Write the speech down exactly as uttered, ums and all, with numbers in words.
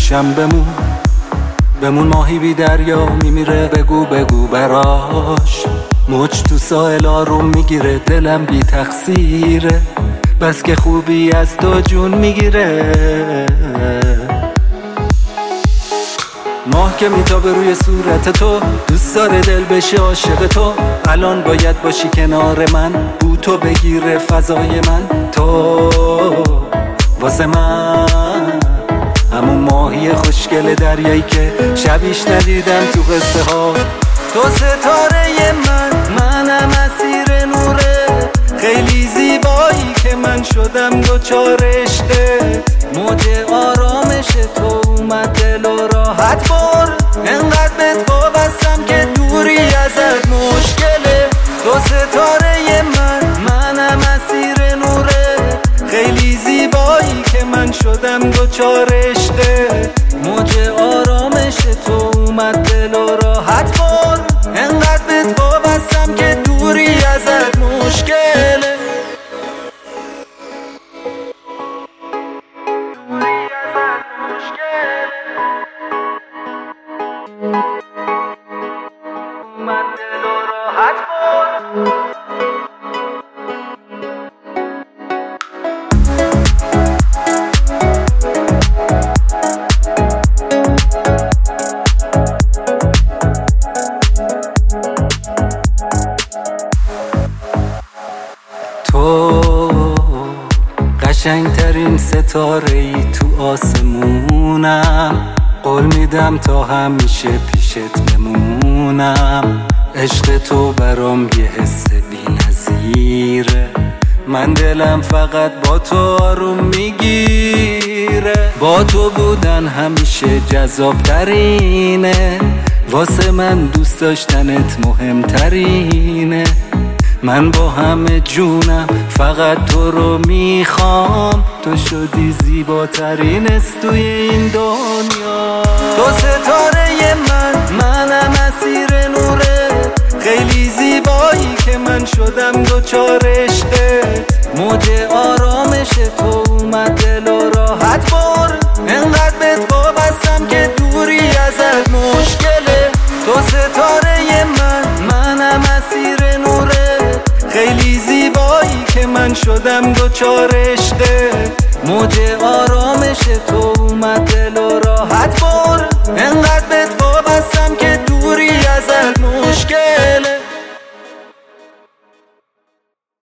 گوشم بمون بمون، ماهی بی دریا میمیره، بگو بگو براش. موج تو ساحل آروم میگیره، دلم بی تقصیره، بس که خوبی از تو جون میگیره. ماه که میتابه روی صورت تو، دوست داره دل بشه عاشق تو. الان باید باشی کنار من، بو تو بگیره فضای من. تو واسه من همون ماهی خوشگل دریایی که شبیش ندیدم تو قصه ها. تو ستاره من، منم اسیر نوره، خیلی زیبایی که من شدم دوچار عشقه. موج آرامش تو اومد دل و راحت برد، انقدر بهت وابستم که دوری ازت مشکله. تو ستاره من، منم اسیر نوره، خیلی زیبایی که من شدم دوچار عشقه. موج آرامش تو اومد دل و راحت برد، انقدر بهت وابستم که دوری ازت مشکله. اومد دل و راحت برد. تو قشنگترین ستاره ای تو آسمونم، قول میدم تا همیشه پیشت بمونم. عشق تو برام یه حس بی نظیره، من دلم فقط با تو آروم میگیره. با تو بودن همیشه جذاب ترینه، واسه من دوست داشتنت مهمترینه. من با همه جونم فقط تو رو میخوام، تو شدی زیباترین استوی این دنیا. تو ستاره من، منم اسیر نوره، خیلی زیبایی که من شدم دوچار عشقه. موج آرامش تو اومد دل و راحت برد، انقدر بهت وابستم که دوری ازت مشکله. تو ستاره من، منم اسیر نوره، خیلی زیبایی که من شدم دوچار عشقه. موج آرامش تو اومد دل و راحت برد، انقدر بهت